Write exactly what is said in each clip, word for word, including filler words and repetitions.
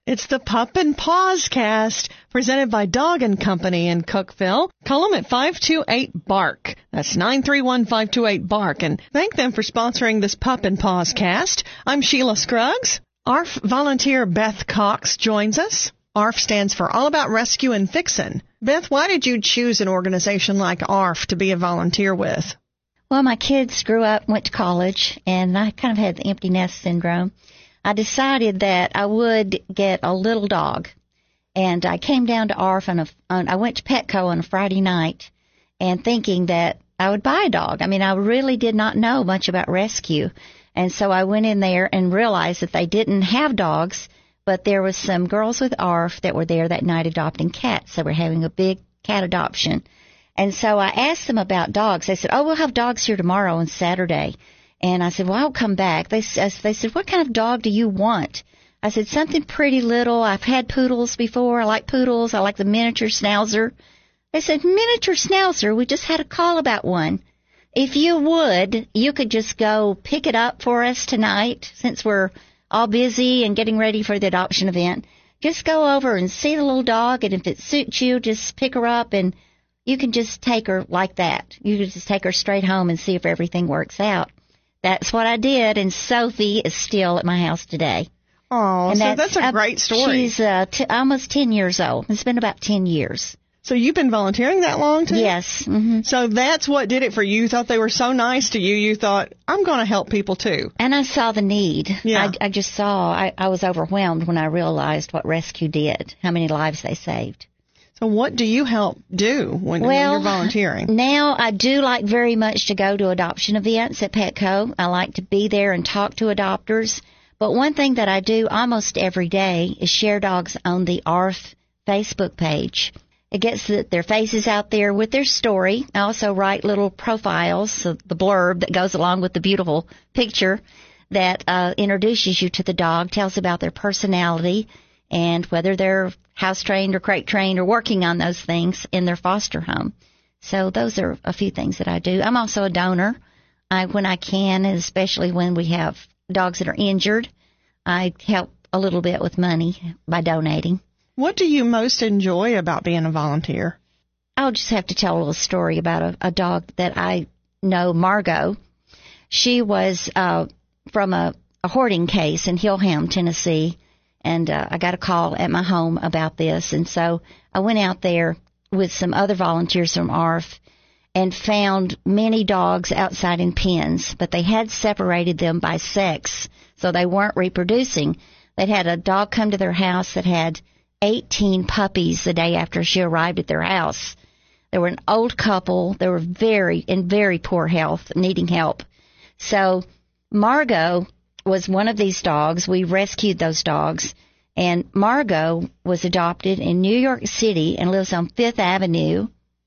It's the Pup and Paws Cast, presented by Dog and Company in Cookeville. Call them at five two eight, B A R K. That's nine three one, five two eight, B A R K. And thank them for sponsoring this Pup and Paws Cast. I'm Sheila Scruggs. A R F volunteer Beth Cox joins us. A R F stands for All About Rescue and Fixin'. Beth, why did you choose an organization like A R F to be a volunteer with? Well, my kids grew up, went to college, and I kind of had the empty nest syndrome. I decided that I would get a little dog, and I came down to A R F on a, on, I went to Petco on a Friday night and thinking that I would buy a dog. I mean, I really did not know much about rescue, and so I went in there and realized that they didn't have dogs, but there was some girls with A R F that were there that night adopting cats. They were having a big cat adoption. And so I asked them about dogs. They said, oh, we'll have dogs here tomorrow and Saturday. And I said, well, I'll come back. They, they said, what kind of dog do you want? I said, something pretty little. I've had poodles before. I like poodles. I like the miniature schnauzer. They said, miniature schnauzer? We just had a call about one. If you would, you could just go pick it up for us tonight since we're all busy and getting ready for the adoption event. Just go over and see the little dog, and if it suits you, just pick her up, and you can just take her like that. You can just take her straight home and see if everything works out. That's what I did, and Sophie is still at my house today. Oh, so that's, that's a great story. She's uh, t- almost ten years old. It's been about ten years. So you've been volunteering that long, too? Yes. Mm-hmm. So that's what did it for you. You thought they were so nice to you, you thought, I'm going to help people, too. And I saw the need. Yeah. I, I just saw, I, I was overwhelmed when I realized what Rescue did, how many lives they saved. So what do you help do when, well, when you're volunteering? Now I do like very much to go to adoption events at Petco. I like to be there and talk to adopters. But one thing that I do almost every day is share dogs on the A R F Facebook page. It gets the, their faces out there with their story. I also write little profiles, so the blurb that goes along with the beautiful picture that uh, introduces you to the dog, tells about their personality, and whether they're house-trained or crate-trained or working on those things in their foster home. So those are a few things that I do. I'm also a donor. I, when I can, and especially when we have dogs that are injured, I help a little bit with money by donating. What do you most enjoy about being a volunteer? I'll just have to tell a little story about a, a dog that I know, Margot. She was uh, from a, a hoarding case in Hillham, Tennessee. And uh, I got a call at my home about this. And so I went out there with some other volunteers from A R F and found many dogs outside in pens, but they had separated them by sex, so they weren't reproducing. They'd had a dog come to their house that had eighteen puppies the day after she arrived at their house. They were an old couple. They were very, in very poor health, needing help. So Margot was one of these dogs. We rescued those dogs, and Margot was adopted in New York City and lives on Fifth Avenue.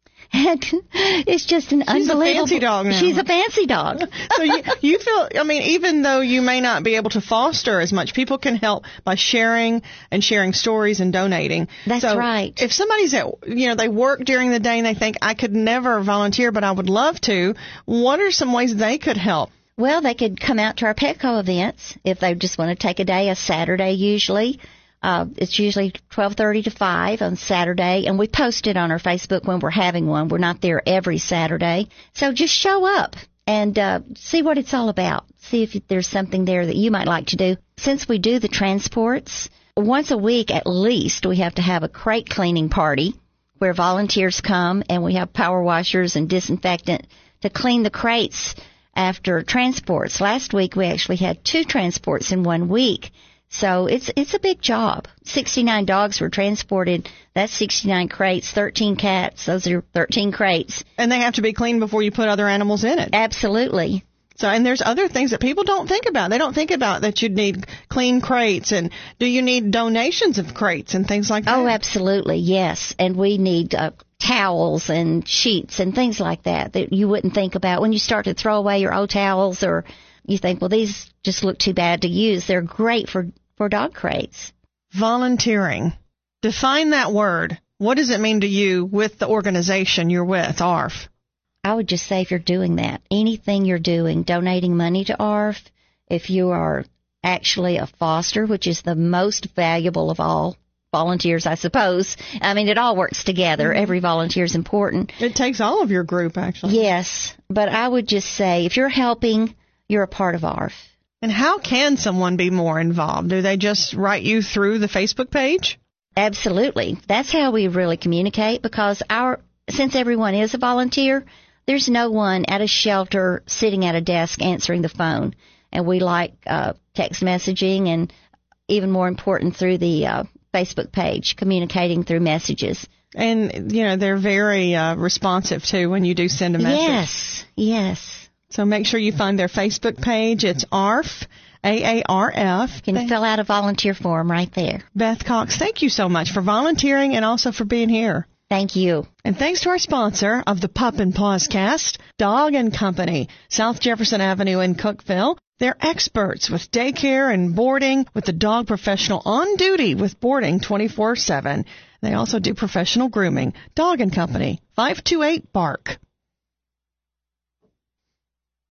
And it's just an She's unbelievable... She's a fancy dog now. She's a fancy dog. So you, you feel, I mean, even though you may not be able to foster as much, people can help by sharing and sharing stories and donating. That's so right. If somebody's at, you know, they work during the day and they think, I could never volunteer, but I would love to, what are some ways they could help? Well, they could come out to our Petco events if they just want to take a day, a Saturday usually. Uh, it's usually twelve thirty to five on Saturday, and we post it on our Facebook when we're having one. We're not there every Saturday. So just show up and uh, see what it's all about. See if there's something there that you might like to do. Since we do the transports, once a week at least, we have to have a crate cleaning party where volunteers come, and we have power washers and disinfectant to clean the crates after transports. Last week, we actually had two transports in one week. So it's it's a big job. sixty-nine dogs were transported. That's sixty-nine crates, thirteen cats. Those are thirteen crates. And they have to be cleaned before you put other animals in it. Absolutely. So, and there's other things that people don't think about. They don't think about that you'd need clean crates, and do you need donations of crates and things like that? Oh, absolutely, yes. And we need uh, towels and sheets and things like that that you wouldn't think about when you start to throw away your old towels, or you think, well, these just look too bad to use. They're great for, for dog crates. Volunteering. Define that word. What does it mean to you with the organization you're with, A R F? I would just say if you're doing that, anything you're doing, donating money to A R F, if you are actually a foster, which is the most valuable of all volunteers, I suppose. I mean, it all works together. Mm-hmm. Every volunteer is important. It takes all of your group, actually. Yes, but I would just say if you're helping, you're a part of A R F. And how can someone be more involved? Do they just write you through the Facebook page? Absolutely. That's how we really communicate, because our since everyone is a volunteer, there's no one at a shelter sitting at a desk answering the phone. And we like uh, text messaging, and even more important, through the uh, Facebook page, communicating through messages. And, you know, they're very uh, responsive, too, when you do send a message. Yes, yes. So make sure you find their Facebook page. It's A R F, A A R F. You can fill out a volunteer form right there. Beth Cox, thank you so much for volunteering and also for being here. Thank you. And thanks to our sponsor of the Pup and Paws Cast, Dog and Company, South Jefferson Avenue in Cookeville. They're experts with daycare and boarding, with the dog professional on duty with boarding twenty-four seven. They also do professional grooming. Dog and Company, five two eight, B A R K.